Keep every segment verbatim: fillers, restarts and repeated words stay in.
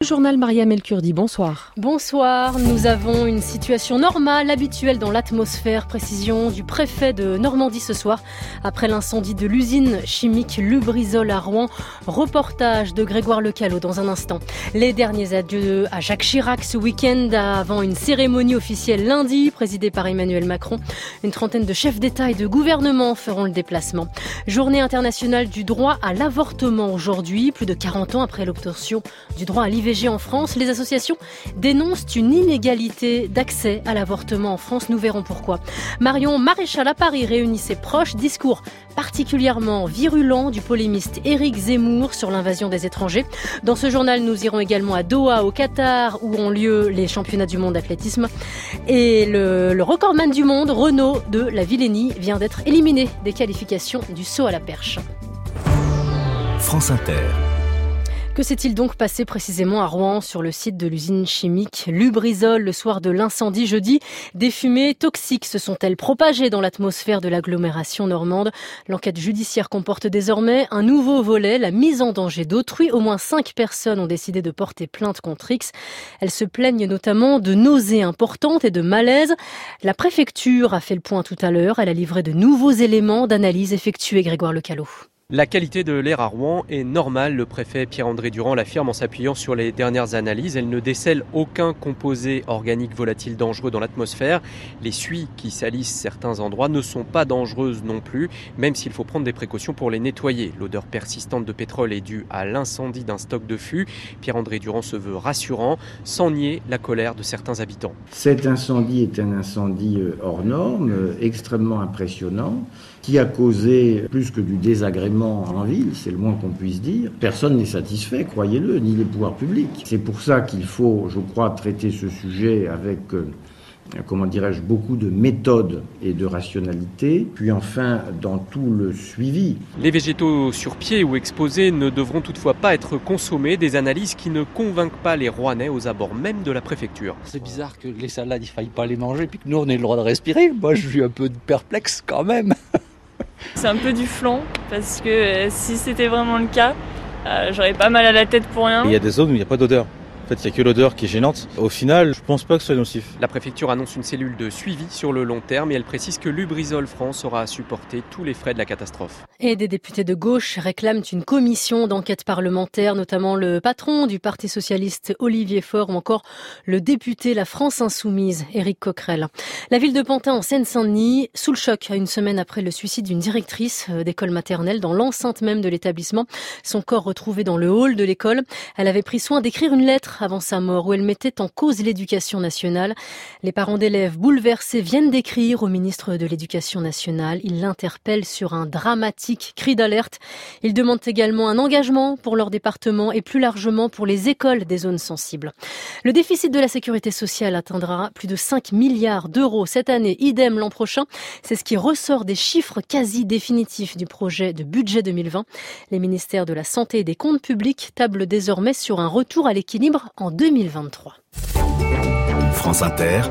Journal Mariam El Kurdi, bonsoir. Bonsoir, nous avons une situation normale, habituelle dans l'atmosphère. Précision du préfet de Normandie ce soir, après l'incendie de l'usine chimique Lubrizol à Rouen. Reportage de Grégoire Lecalot dans un instant. Les derniers adieux à Jacques Chirac ce week-end, avant une cérémonie officielle lundi, présidée par Emmanuel Macron. Une trentaine de chefs d'État et de gouvernement feront le déplacement. Journée internationale du droit à l'avortement aujourd'hui, plus de quarante ans après l'obtention du droit à l'I V G en France. Les associations dénoncent une inégalité d'accès à l'avortement en France. Nous verrons pourquoi. Marion Maréchal à Paris réunit ses proches. Discours particulièrement virulent du polémiste Éric Zemmour sur l'invasion des étrangers. Dans ce journal, nous irons également à Doha, au Qatar, où ont lieu les championnats du monde d'athlétisme. Et le, le recordman du monde, Renaud de la Villénie, vient d'être éliminé des qualifications du saut à la perche. France Inter. Que s'est-il donc passé précisément à Rouen sur le site de l'usine chimique Lubrizol le soir de l'incendie jeudi? Des fumées toxiques se sont-elles propagées dans l'atmosphère de l'agglomération normande? L'enquête judiciaire comporte désormais un nouveau volet, la mise en danger d'autrui. Au moins cinq personnes ont décidé de porter plainte contre X. Elles se plaignent notamment de nausées importantes et de malaise. La préfecture a fait le point tout à l'heure. Elle a livré de nouveaux éléments d'analyse effectués, Grégoire Lecalot. La qualité de l'air à Rouen est normale, le préfet Pierre-André Durand l'affirme en s'appuyant sur les dernières analyses. Elle ne décèle aucun composé organique volatile dangereux dans l'atmosphère. Les suies qui salissent certains endroits ne sont pas dangereuses non plus, même s'il faut prendre des précautions pour les nettoyer. L'odeur persistante de pétrole est due à l'incendie d'un stock de fûts. Pierre-André Durand se veut rassurant, sans nier la colère de certains habitants. Cet incendie est un incendie hors norme, extrêmement impressionnant, qui a causé plus que du désagrément en ville, c'est le moins qu'on puisse dire. Personne n'est satisfait, croyez-le, ni les pouvoirs publics. C'est pour ça qu'il faut, je crois, traiter ce sujet avec, euh, comment dirais-je, beaucoup de méthode et de rationalité. Puis enfin, dans tout le suivi. Les végétaux sur pied ou exposés ne devront toutefois pas être consommés. Des analyses qui ne convainquent pas les Rouennais aux abords même de la préfecture. C'est bizarre que les salades, il ne faille pas les manger, puis que nous, on ait le droit de respirer. Moi, je suis un peu perplexe quand même. C'est un peu du flan, parce que euh, si c'était vraiment le cas, euh, j'aurais pas mal à la tête pour rien. Il y a des zones où il n'y a pas d'odeur. En fait, il n'y a que l'odeur qui est gênante. Au final, je pense pas que ce soit nocif. La préfecture annonce une cellule de suivi sur le long terme et elle précise que Lubrizol France aura à supporter tous les frais de la catastrophe. Et des députés de gauche réclament une commission d'enquête parlementaire, notamment le patron du Parti socialiste Olivier Faure ou encore le député La France Insoumise Éric Coquerel. La ville de Pantin en Seine-Saint-Denis, sous le choc à une semaine après le suicide d'une directrice d'école maternelle dans l'enceinte même de l'établissement. Son corps retrouvé dans le hall de l'école. Elle avait pris soin d'écrire une lettre avant sa mort où elle mettait en cause l'éducation nationale. Les parents d'élèves bouleversés viennent d'écrire au ministre de l'Éducation nationale. Ils l'interpellent sur un dramatique cri d'alerte. Ils demandent également un engagement pour leur département et plus largement pour les écoles des zones sensibles. Le déficit de la sécurité sociale atteindra plus de cinq milliards d'euros cette année, idem l'an prochain. C'est ce qui ressort des chiffres quasi définitifs du projet de budget deux mille vingt. Les ministères de la Santé et des Comptes publics tablent désormais sur un retour à l'équilibre en deux mille vingt-trois. France Inter.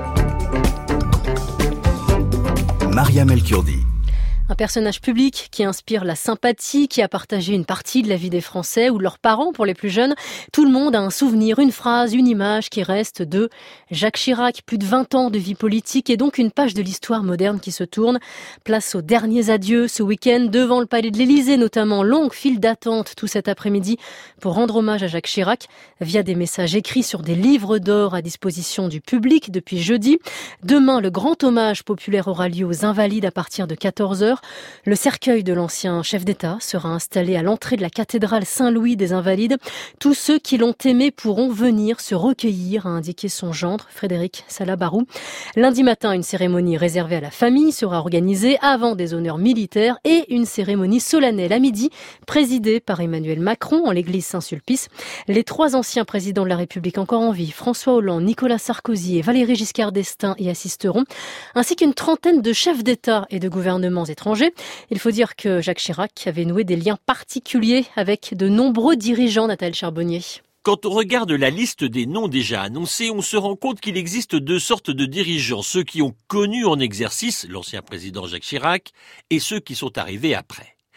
Mariam El Kurdi. Un personnage public qui inspire la sympathie, qui a partagé une partie de la vie des Français ou de leurs parents pour les plus jeunes. Tout le monde a un souvenir, une phrase, une image qui reste de Jacques Chirac. Plus de vingt ans de vie politique et donc une page de l'histoire moderne qui se tourne. Place aux derniers adieux ce week-end devant le palais de l'Élysée, notamment longue file d'attente tout cet après-midi pour rendre hommage à Jacques Chirac via des messages écrits sur des livres d'or à disposition du public depuis jeudi. Demain, le grand hommage populaire aura lieu aux Invalides à partir de quatorze heures. Le cercueil de l'ancien chef d'État sera installé à l'entrée de la cathédrale Saint-Louis des Invalides. Tous ceux qui l'ont aimé pourront venir se recueillir, a indiqué son gendre, Frédéric Salabarou. Lundi matin, une cérémonie réservée à la famille sera organisée avant des honneurs militaires et une cérémonie solennelle à midi, présidée par Emmanuel Macron en l'église Saint-Sulpice. Les trois anciens présidents de la République encore en vie, François Hollande, Nicolas Sarkozy et Valéry Giscard d'Estaing, y assisteront, ainsi qu'une trentaine de chefs d'État et de gouvernements étrangers. Il faut dire que Jacques Chirac avait noué des liens particuliers avec de nombreux dirigeants, Nathalie Charbonnier. Quand on regarde la liste des noms déjà annoncés, on se rend compte qu'il existe deux sortes de dirigeants. Ceux qui ont connu en exercice l'ancien président Jacques Chirac et ceux qui sont arrivés après.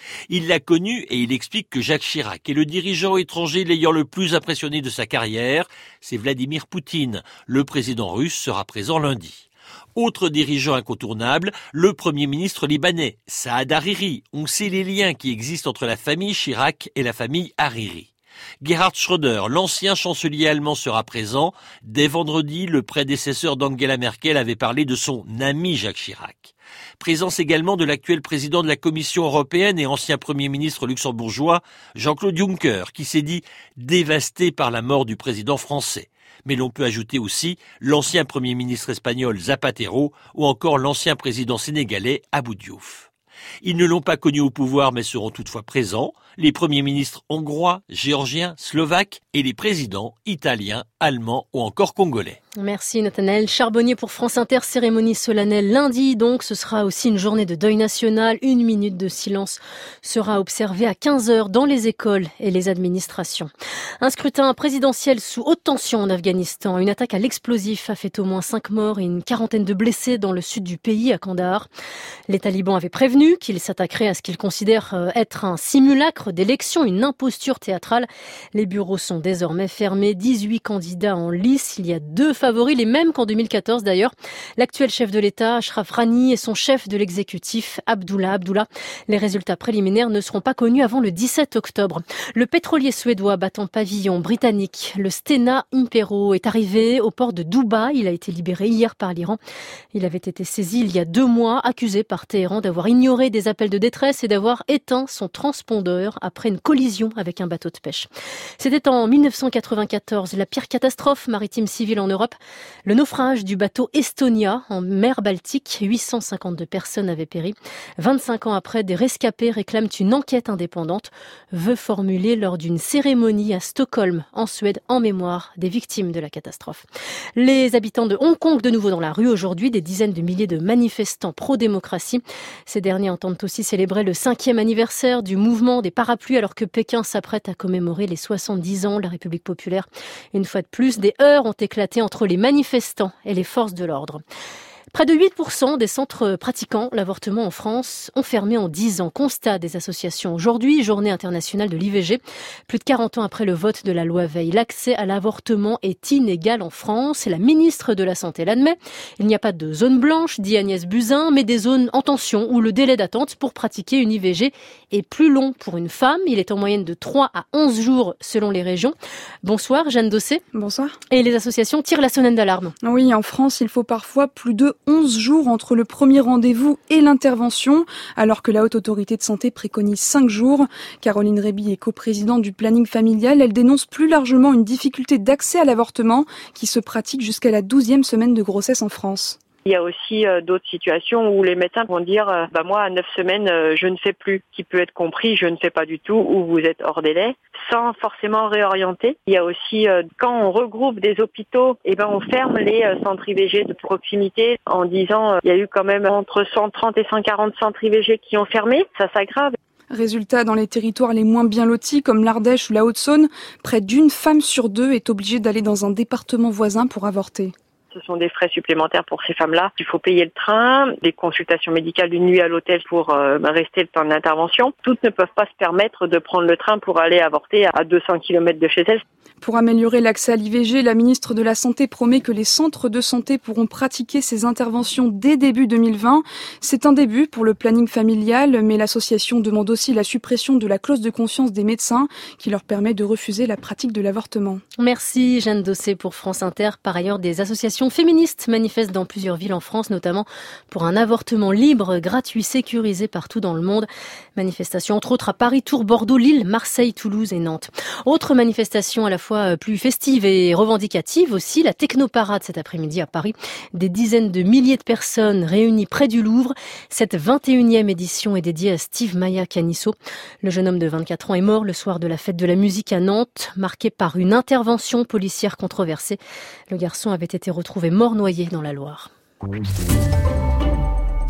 Il l'a connu et il explique que Jacques Chirac est le dirigeant étranger l'ayant le plus impressionné de sa carrière. C'est Vladimir Poutine. Le président russe sera présent lundi. Autre dirigeant incontournable, le Premier ministre libanais, Saad Hariri. On sait les liens qui existent entre la famille Chirac et la famille Hariri. Gerhard Schröder, l'ancien chancelier allemand, sera présent. Dès vendredi, le prédécesseur d'Angela Merkel avait parlé de son ami Jacques Chirac. Présence également de l'actuel président de la Commission européenne et ancien Premier ministre luxembourgeois, Jean-Claude Juncker, qui s'est dit dévasté par la mort du président français. Mais l'on peut ajouter aussi l'ancien Premier ministre espagnol Zapatero ou encore l'ancien président sénégalais Abou Diouf. Ils ne l'ont pas connu au pouvoir mais seront toutefois présents, les premiers ministres hongrois, géorgiens, slovaques et les présidents italiens, allemands ou encore congolais. Merci Nathanaël Charbonnier pour France Inter. Cérémonie solennelle lundi, donc ce sera aussi une journée de deuil national. Une minute de silence sera observée à quinze heures dans les écoles et les administrations. Un scrutin présidentiel sous haute tension en Afghanistan. Une attaque à l'explosif a fait au moins cinq morts et une quarantaine de blessés dans le sud du pays, à Kandahar. Les talibans avaient prévenu qu'ils s'attaqueraient à ce qu'ils considèrent être un simulacre d'élection, une imposture théâtrale. Les bureaux sont désormais fermés. dix-huit candidats en lice. Il y a deux favoris, les mêmes qu'en deux mille quatorze d'ailleurs. L'actuel chef de l'État, Ashraf Ghani, et son chef de l'exécutif, Abdullah Abdullah. Les résultats préliminaires ne seront pas connus avant le dix-sept octobre. Le pétrolier suédois battant pavillon britannique, le Stena Impero, est arrivé au port de Dubaï. Il a été libéré hier par l'Iran. Il avait été saisi il y a deux mois, accusé par Téhéran d'avoir ignoré des appels de détresse et d'avoir éteint son transpondeur après une collision avec un bateau de pêche. C'était en mille neuf cent quatre-vingt-quatorze, la pire catastrophe maritime civile en Europe. Le naufrage du bateau Estonia en mer Baltique, huit cent cinquante-deux personnes avaient péri. vingt-cinq ans après, des rescapés réclament une enquête indépendante, vœu formulé lors d'une cérémonie à Stockholm, en Suède, en mémoire des victimes de la catastrophe. Les habitants de Hong Kong de nouveau dans la rue aujourd'hui, des dizaines de milliers de manifestants pro-démocratie. Ces derniers entendent aussi célébrer le cinquième anniversaire du mouvement des parapluies alors que Pékin s'apprête à commémorer les soixante-dix ans de la République populaire. Une fois de plus, des heurts ont éclaté entre les manifestants et les forces de l'ordre. Près de huit pour cent des centres pratiquant l'avortement en France ont fermé en dix ans. Constat des associations aujourd'hui, journée internationale de l'I V G. Plus de quarante ans après le vote de la loi Veil, l'accès à l'avortement est inégal en France et la ministre de la Santé l'admet. Il n'y a pas de zone blanche, dit Agnès Buzyn, mais des zones en tension où le délai d'attente pour pratiquer une I V G est plus long pour une femme. Il est en moyenne de trois à onze jours selon les régions. Bonsoir Jeanne Dossé. Bonsoir. Et les associations tirent la sonnette d'alarme. Oui, en France, il faut parfois plus de onze jours entre le premier rendez-vous et l'intervention, alors que la Haute Autorité de Santé préconise cinq jours. Caroline Réby est coprésidente du planning familial. Elle dénonce plus largement une difficulté d'accès à l'avortement qui se pratique jusqu'à la douzième semaine de grossesse en France. Il y a aussi euh, d'autres situations où les médecins vont dire euh, bah moi à neuf semaines euh, je ne sais plus, qui peut être compris je ne sais pas du tout, ou vous êtes hors délai, sans forcément réorienter. Il y a aussi euh, quand on regroupe des hôpitaux, et ben on ferme les euh, centres I V G de proximité en disant euh, il y a eu quand même entre cent trente et cent quarante centres I V G qui ont fermé, ça s'aggrave. Résultat, dans les territoires les moins bien lotis comme l'Ardèche ou la Haute-Saône, près d'une femme sur deux est obligée d'aller dans un département voisin pour avorter. Ce sont des frais supplémentaires pour ces femmes-là. Il faut payer le train, des consultations médicales d'une nuit à l'hôtel pour euh, rester le temps de l'intervention. Toutes ne peuvent pas se permettre de prendre le train pour aller avorter à deux cents kilomètres de chez elles. Pour améliorer l'accès à l'I V G, la ministre de la Santé promet que les centres de santé pourront pratiquer ces interventions dès début deux mille vingt. C'est un début pour le planning familial, mais l'association demande aussi la suppression de la clause de conscience des médecins qui leur permet de refuser la pratique de l'avortement. Merci Jeanne Dossé pour France Inter. Par ailleurs, des associations féministes manifestent dans plusieurs villes en France, notamment pour un avortement libre, gratuit, sécurisé partout dans le monde. Manifestations entre autres à Paris, Tours, Bordeaux, Lille, Marseille, Toulouse et Nantes. Autre manifestation à la fois plus festive et revendicative aussi, la technoparade cet après-midi à Paris. Des dizaines de milliers de personnes réunies près du Louvre. Cette vingt et unième édition est dédiée à Steve Maia Canisso. Le jeune homme de vingt-quatre ans est mort le soir de la fête de la musique à Nantes, marqué par une intervention policière controversée. Le garçon avait été retrouvé mort noyé dans la Loire.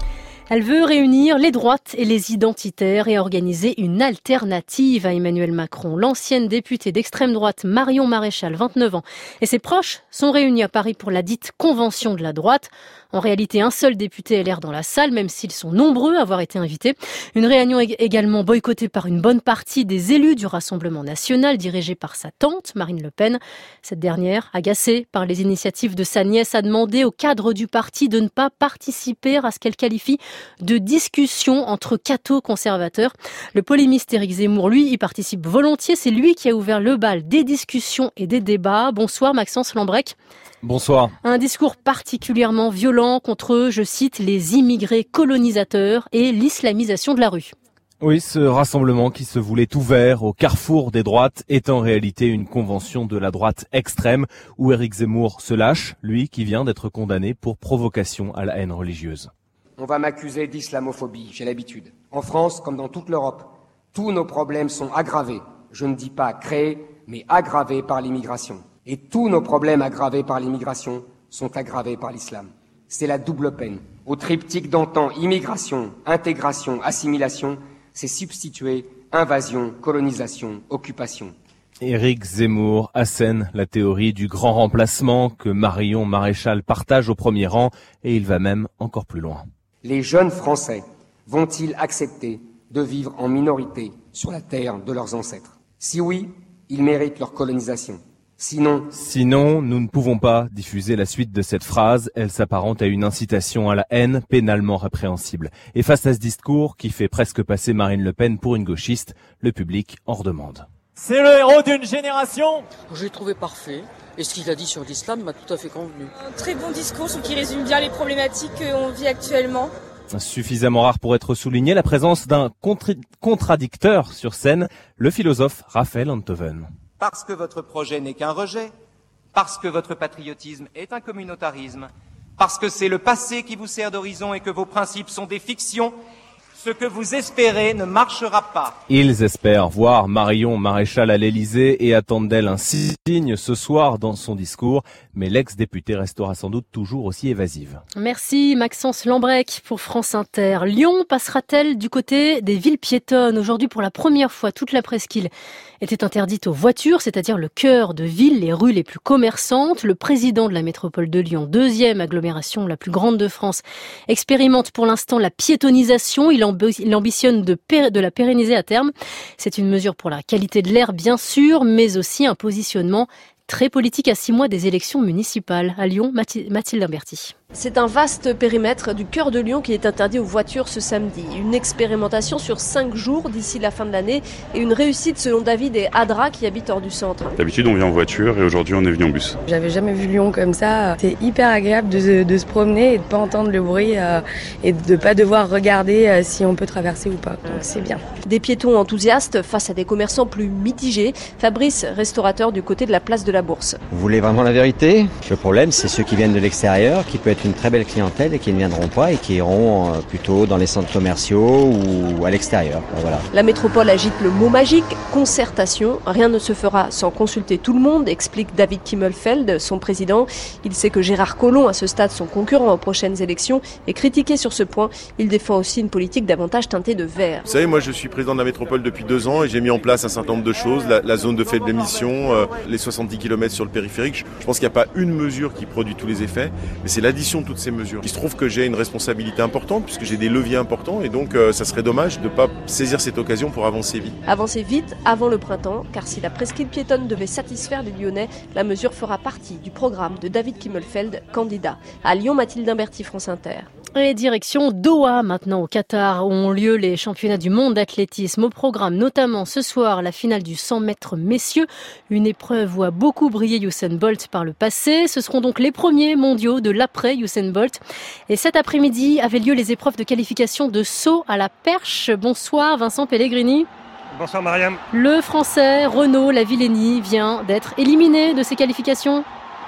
Elle veut réunir les droites et les identitaires et organiser une alternative à Emmanuel Macron. L'ancienne députée d'extrême droite Marion Maréchal, vingt-neuf ans, et ses proches sont réunis à Paris pour la dite convention de la droite. En réalité, un seul député L R dans la salle, même s'ils sont nombreux à avoir été invités. Une réunion également boycottée par une bonne partie des élus du Rassemblement national, dirigée par sa tante, Marine Le Pen. Cette dernière, agacée par les initiatives de sa nièce, a demandé au cadre du parti de ne pas participer à ce qu'elle qualifie de discussion entre cathos conservateurs. Le polémiste Éric Zemmour, lui, y participe volontiers. C'est lui qui a ouvert le bal des discussions et des débats. Bonsoir Maxence Lambrec. Bonsoir. Un discours particulièrement violent contre, je cite, les immigrés colonisateurs et l'islamisation de la rue. Oui, ce rassemblement qui se voulait ouvert au carrefour des droites est en réalité une convention de la droite extrême où Éric Zemmour se lâche, lui qui vient d'être condamné pour provocation à la haine religieuse. On va m'accuser d'islamophobie, j'ai l'habitude. En France, comme dans toute l'Europe, tous nos problèmes sont aggravés. Je ne dis pas créés, mais aggravés par l'immigration. Et tous nos problèmes aggravés par l'immigration sont aggravés par l'islam. C'est la double peine. Au triptyque d'antan, immigration, intégration, assimilation, c'est substitué invasion, colonisation, occupation. Éric Zemmour assène la théorie du grand remplacement que Marion Maréchal partage au premier rang et il va même encore plus loin. Les jeunes Français vont-ils accepter de vivre en minorité sur la terre de leurs ancêtres? Si oui, ils méritent leur colonisation. Sinon... Sinon, nous ne pouvons pas diffuser la suite de cette phrase. Elle s'apparente à une incitation à la haine pénalement répréhensible. Et face à ce discours qui fait presque passer Marine Le Pen pour une gauchiste, le public en redemande. C'est le héros d'une génération. Je l'ai trouvé parfait. Et ce qu'il a dit sur l'islam m'a tout à fait convenu. Un très bon discours qui résume bien les problématiques qu'on vit actuellement. Suffisamment rare pour être souligné, la présence d'un contra- contradicteur sur scène, le philosophe Raphaël Enthoven. Parce que votre projet n'est qu'un rejet, parce que votre patriotisme est un communautarisme, parce que c'est le passé qui vous sert d'horizon et que vos principes sont des fictions, ce que vous espérez ne marchera pas. Ils espèrent voir Marion Maréchal à l'Élysée et attendent d'elle un signe ce soir dans son discours. Mais l'ex-députée restera sans doute toujours aussi évasive. Merci Maxence Lambrec pour France Inter. Lyon passera-t-elle du côté des villes piétonnes? Aujourd'hui, pour la première fois, toute la presqu'île était interdite aux voitures, c'est-à-dire le cœur de ville, les rues les plus commerçantes. Le président de la métropole de Lyon, deuxième agglomération la plus grande de France, expérimente pour l'instant la piétonisation. Il, amb- il ambitionne de, pér- de la pérenniser à terme. C'est une mesure pour la qualité de l'air, bien sûr, mais aussi un positionnement très politique à six mois des élections municipales. À Lyon, Mathilde, Mathilde Imberti. C'est un vaste périmètre du cœur de Lyon qui est interdit aux voitures ce samedi. Une expérimentation sur cinq jours d'ici la fin de l'année et une réussite selon David et Adra qui habitent hors du centre. D'habitude on vient en voiture et aujourd'hui on est venu en bus. J'avais jamais vu Lyon comme ça. C'est hyper agréable de, de se promener et de pas entendre le bruit euh, et de pas devoir regarder euh, si on peut traverser ou pas. Donc c'est bien. Des piétons enthousiastes face à des commerçants plus mitigés. Fabrice, restaurateur du côté de la place de la Bourse. Vous voulez vraiment la vérité? Le problème c'est ceux qui viennent de l'extérieur qui peut être une très belle clientèle et qui ne viendront pas et qui iront plutôt dans les centres commerciaux ou à l'extérieur. Voilà. La métropole agite le mot magique, concertation. Rien ne se fera sans consulter tout le monde, explique David Kimmelfeld, son président. Il sait que Gérard Collomb, à ce stade, son concurrent aux prochaines élections, est critiqué sur ce point. Il défend aussi une politique davantage teintée de vert. Vous savez, moi je suis président de la métropole depuis deux ans et j'ai mis en place un certain nombre de choses, la, la zone de faible émission, euh, les soixante-dix kilomètres sur le périphérique. Je, je pense qu'il n'y a pas une mesure qui produit tous les effets, mais c'est l'addition de toutes ces mesures. Il se trouve que j'ai une responsabilité importante puisque j'ai des leviers importants et donc euh, ça serait dommage de ne pas saisir cette occasion pour avancer vite. Avancer vite avant le printemps, car si la presqu'île piétonne devait satisfaire les Lyonnais, la mesure fera partie du programme de David Kimmelfeld, candidat. À Lyon, Mathilde Imberti, France Inter. Et direction Doha maintenant au Qatar où ont lieu les championnats du monde d'athlétisme. Au programme notamment ce soir la finale du cent mètres messieurs, une épreuve où a beaucoup brillé Usain Bolt par le passé. Ce seront donc les premiers mondiaux de l'après Usain Bolt. Et cet après-midi avaient lieu les épreuves de qualification de saut à la perche. Bonsoir Vincent Pellegrini. Bonsoir Mariam. Le Français Renaud Lavillenie vient d'être éliminé de ces qualifications.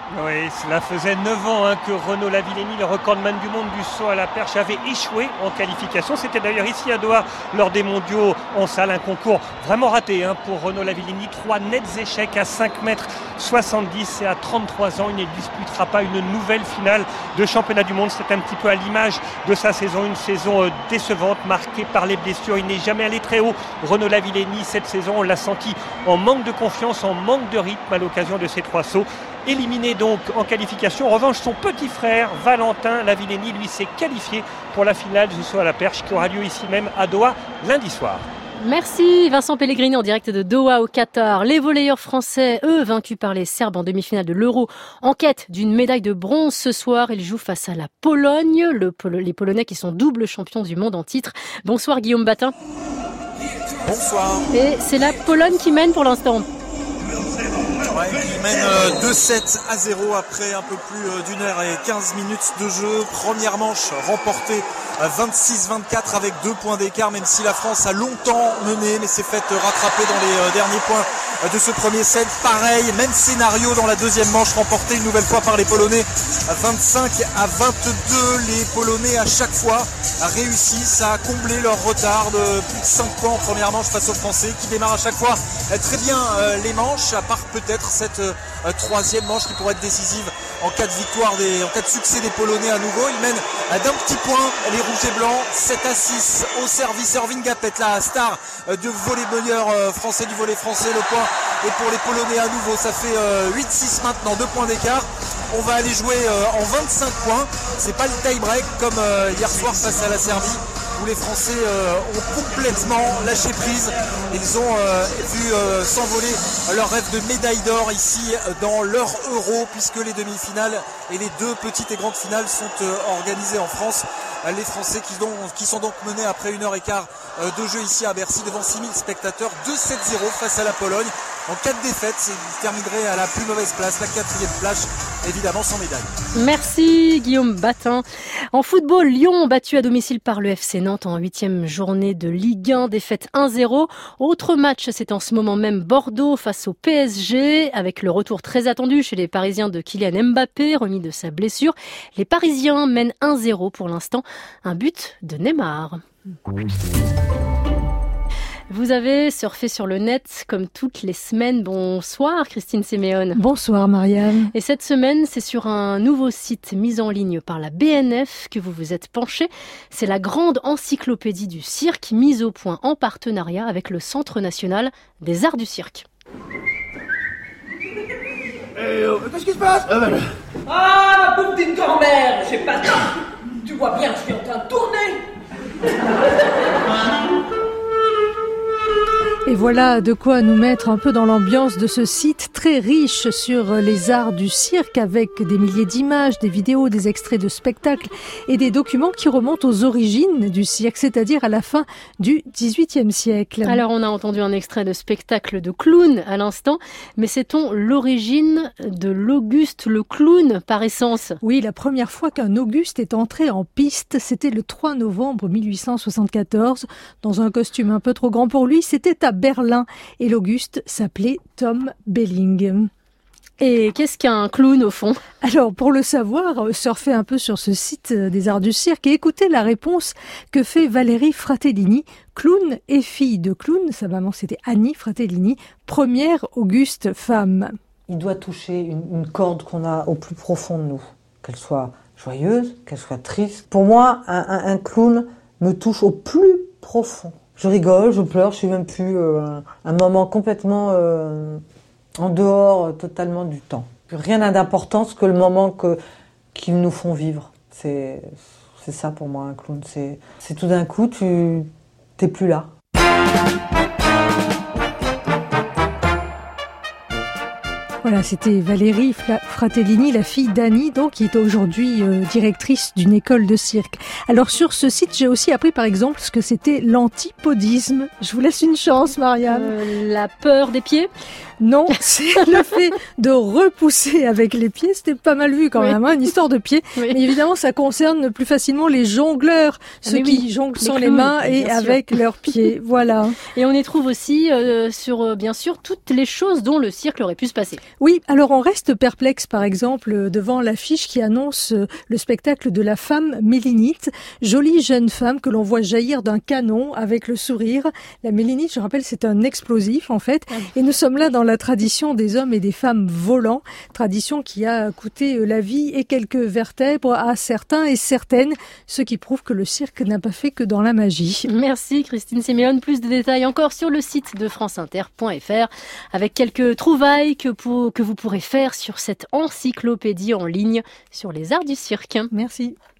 Oui, cela faisait neuf ans hein, que Renaud Lavillenie, le recordman du monde du saut à la perche, avait échoué en qualification. C'était d'ailleurs ici à Doha, lors des mondiaux en salle, un concours vraiment raté hein, pour Renaud Lavillenie. Trois nets échecs à cinq mètres soixante-dix et à trente-trois ans, il ne disputera pas une nouvelle finale de championnat du monde. C'est un petit peu à l'image de sa saison, une saison décevante, marquée par les blessures. Il n'est jamais allé très haut. Renaud Lavillenie, cette saison, on l'a senti en manque de confiance, en manque de rythme à l'occasion de ces trois sauts. Éliminé donc en qualification. En revanche, son petit frère, Valentin Lavillenie, lui s'est qualifié pour la finale du saut à la perche qui aura lieu ici même à Doha lundi soir. Merci Vincent Pellegrini en direct de Doha au Qatar. Les volleyeurs français, eux, vaincus par les Serbes en demi-finale de l'Euro, en quête d'une médaille de bronze ce soir. Ils jouent face à la Pologne, le Pol- les Polonais qui sont doubles champions du monde en titre. Bonsoir Guillaume Batin. Bonsoir. Et c'est la Pologne qui mène pour l'instant. Ouais, qui mène euh, deux sept à zéro après un peu plus euh, d'une heure et quinze minutes de jeu. Première manche remportée euh, vingt-six vingt-quatre avec deux points d'écart, même si la France a longtemps mené, mais s'est faite rattraper dans les euh, derniers points euh, de ce premier set. Pareil, même scénario dans la deuxième manche, remportée une nouvelle fois par les Polonais. vingt-cinq à vingt-deux, les Polonais à chaque fois réussissent à combler leur retard de plus de cinq points en première manche face aux Français, qui démarrent à chaque fois euh, très bien euh, les manches, à part peut-être cette euh, troisième manche qui pourrait être décisive en cas de victoire, des, en cas de succès des Polonais à nouveau. Ils mènent euh, d'un petit point les rouges et blancs, sept à six au service. Irving Gapet, la star euh, de volleyeur euh, français, du volley français. Le point est pour les Polonais à nouveau. Ça fait euh, huit six maintenant, deux points d'écart. On va aller jouer euh, en vingt-cinq points. C'est pas le tie-break comme euh, hier soir face à la Serbie, où les Français euh, ont complètement lâché prise. Ils ont euh, vu euh, s'envoler leur rêve de médaille d'or ici dans leur Euro, puisque les demi-finales et les deux petites et grandes finales sont euh, organisées en France. Les Français qui, donc, qui sont donc menés après une heure et quart euh, de jeu ici à Bercy devant six mille spectateurs, deux sept zéro face à la Pologne. En cas de défaite, ils termineraient à la plus mauvaise place, la quatrième place, évidemment sans médaille. Merci Guillaume Batin. En football, Lyon battu à domicile par le F C Nantes en huitième journée de Ligue un, défaite un zéro. Autre match, c'est en ce moment même Bordeaux face au P S G, avec le retour très attendu chez les Parisiens de Kylian Mbappé, remis de sa blessure. Les Parisiens mènent un zéro pour l'instant, un but de Neymar. Vous avez surfé sur le net comme toutes les semaines. Bonsoir Christine Séméon. Bonsoir Marianne. Et cette semaine, c'est sur un nouveau site mis en ligne par la B N F que vous vous êtes penché. C'est la grande encyclopédie du cirque mise au point en partenariat avec le Centre national des arts du cirque. Euh, qu'est-ce qui se passe? euh, ben... Ah, ma petite grand-mère, j'ai pas le temps. Tu vois bien, je suis en train de tourner. Et voilà de quoi nous mettre un peu dans l'ambiance de ce site très riche sur les arts du cirque, avec des milliers d'images, des vidéos, des extraits de spectacles et des documents qui remontent aux origines du cirque, c'est-à-dire à la fin du dix-huitième siècle. Alors on a entendu un extrait de spectacle de clown à l'instant, mais sait-on l'origine de l'Auguste le clown par essence? Oui, la première fois qu'un Auguste est entré en piste, c'était le trois novembre mille huit cent soixante-quatorze, dans un costume un peu trop grand pour lui. C'était à Berlin et l'Auguste s'appelait Tom Belling. Et qu'est-ce qu'un clown au fond? Alors pour le savoir, surfez un peu sur ce site des arts du cirque et écoutez la réponse que fait Valérie Fratellini, clown et fille de clown. Sa maman c'était Annie Fratellini, première Auguste femme. Il doit toucher une, une corde qu'on a au plus profond de nous, qu'elle soit joyeuse, qu'elle soit triste. Pour moi, un, un, un clown me touche au plus profond. Je rigole, je pleure, je suis même plus euh, un moment complètement euh, en dehors euh, totalement du temps. Rien n'a d'importance que le moment que, qu'ils nous font vivre. C'est, c'est ça pour moi un clown. C'est, c'est tout d'un coup, tu t'es plus là. Voilà, c'était Valérie Fratellini, la fille d'Annie, donc, qui est aujourd'hui euh, directrice d'une école de cirque. Alors sur ce site, j'ai aussi appris par exemple ce que c'était l'antipodisme. Je vous laisse une chance, Marianne. Euh, la peur des pieds? Non, c'est le fait de repousser avec les pieds. C'était pas mal vu quand oui. même, hein, une histoire de pieds. Oui. Mais évidemment, ça concerne plus facilement les jongleurs, ceux ah qui oui, jonglent sans les, les mains et avec leurs pieds. Voilà. Et on y trouve aussi euh, sur, euh, bien sûr, toutes les choses dont le cirque aurait pu se passer. Oui, alors on reste perplexe, par exemple, devant l'affiche qui annonce le spectacle de la femme mélinite, jolie jeune femme que l'on voit jaillir d'un canon avec le sourire. La mélinite, je rappelle, c'est un explosif en fait. Et nous sommes là dans la tradition des hommes et des femmes volants, tradition qui a coûté la vie et quelques vertèbres à certains et certaines, ce qui prouve que le cirque n'a pas fait que dans la magie. Merci Christine Siméon. Plus de détails encore sur le site de franceinter point f r avec quelques trouvailles que, pour, que vous pourrez faire sur cette encyclopédie en ligne sur les arts du cirque. Merci.